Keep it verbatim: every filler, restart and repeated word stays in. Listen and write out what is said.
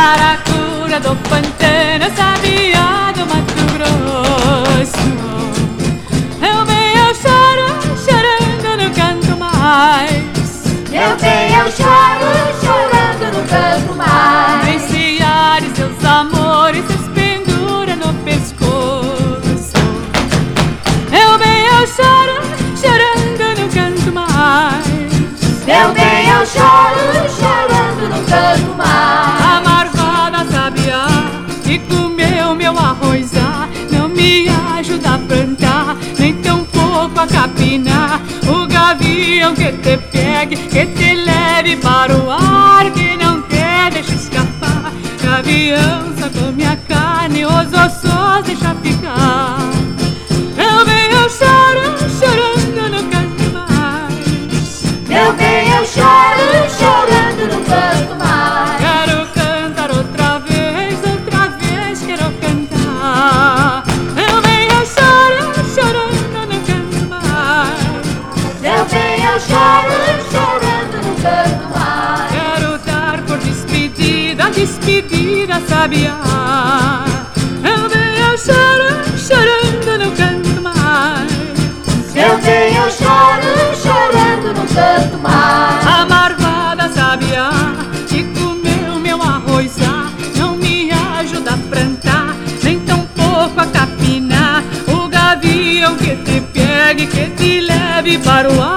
saracura do pantano, sabiá do Mato Grosso. Eu venho choro, chorando, não canto mais. Eu venho choro, chorando, não canto mais. Venciares seus amores, seus pendura no pescoço. Eu venho choro, chorando, não canto mais. Eu venho choro, chorando, não canto mais. A marvada sabiá que comeu meu arroz, ah, não me ajuda a plantar, nem tão pouco a capinar. O gavião que te pegue, que te leve para o ar, que não te deixe escapar. Gavião só come a carne, os ossos deixa ficar. Eu venho choro, chorando, não canto mais. Eu venho choro, chorando, não canto mais. Quero cantar outra vez, outra vez quero cantar. Eu venho choro, chorando, não canto mais. Eu venho choro, chorando, não canto mais. Quero dar por despedida, despedida, sabiá. Eu venho choro, chorando, não canto mais. Eu venho choro, chorando, não canto mais. A marvada sabiá que comeu meu arroz, ah, não me ajuda a plantar, nem tão pouco a capinar. O gavião que te pegue, que te leve para o ar.